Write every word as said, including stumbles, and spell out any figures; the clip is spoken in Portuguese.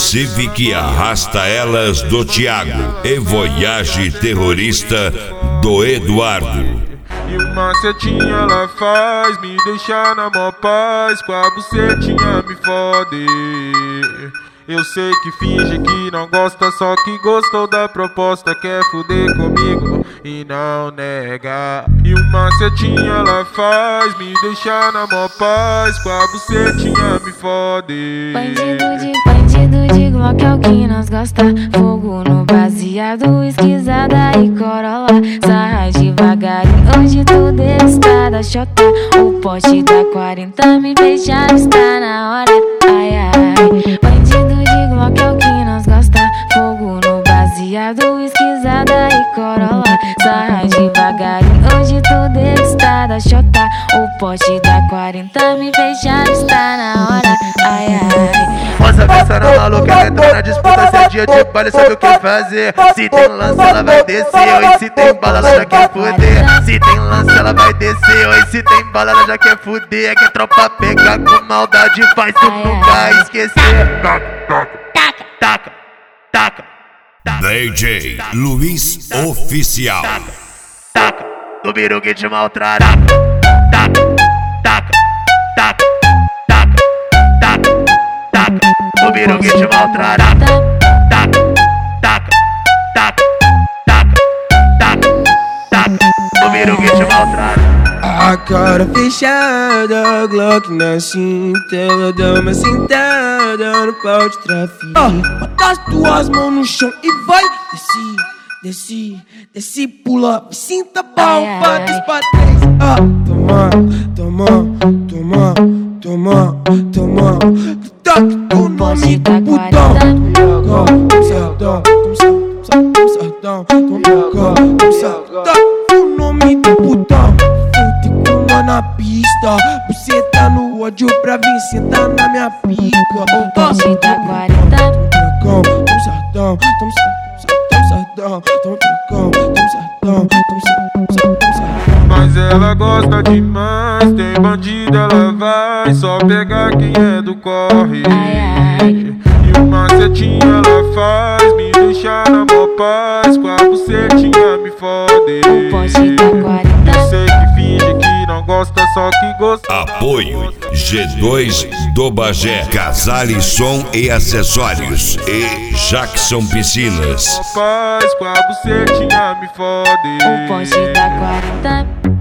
Civic arrasta elas do Thiago e Voyage terrorista do Eduardo. E uma setinha ela faz me deixar na mó paz, com a bucetinha me fode. Eu sei que finge que não gosta, só que gostou da proposta, quer fuder comigo e não nega. E uma setinha ela faz me deixar na mó paz, com a bucetinha me fode. Bandido de, bandido de Glock é o que nós gosta. Fogo no baseado, esquisada e corolla. Sarra devagarinho, hoje tudo está da chota. O pote da quarenta me fechar, está na hora. Ai, ai, bandido de Glock é o que nós gosta. Fogo no baseado, esquisada e corolla. Sarra devagarinho, hoje tudo está da chota. O pote da quarenta me fechar, está na hora. Ai, ai. Moça pensando maluca, ela entra na disputa. Se é dia de baile, sabe o que fazer. Se tem lance, ela vai descer. Oi, se tem bala, ela já quer fuder. Se tem lance, ela vai descer. Oi, se tem bala, ela já quer fuder. É que a tropa pega com maldade, faz tu nunca esquecer. Taca, taca, taca, taca, taca. D J Luiz Oficial. Taca, taca, do biru que te maltrata. Taca, taca, taca, taca, taca, taca, do biru que te maltrata. Taca, taca, taca, taca, taca, taca, do biru que te maltrata. A cara fechada, Glock na cinta, ela dá uma sentada no pau de trafique. Ah, bota as tuas mãos no chão e vai, desce, desce, desce, pula, me sinta pau, bate pra trás. Ah, toma, toma, toma, toma, toma, toque do nome do putão. Toma sardão, toma sardão, toma sardão, o nome do putão. Na pista, você tá no ódio pra vir sentar na minha pica. O pote da quarenta. Toma tracão, toma sardão, toma sardão, toma tracão, toma sardão, toma sardão. Mas ela gosta demais, tem bandido ela vai só pegar quem é do corre. Ai, ai. E uma setinha ela faz me deixar na mó paz, com a bucetinha me fode. O pote da quarenta. Eu sei que finge que não gosta, só que gosta. Apoio G dois do Bagé, Casale Som e Acessórios e Jackson Piscinas. Paz, com a bucetinha me fode. O pote da quarenta.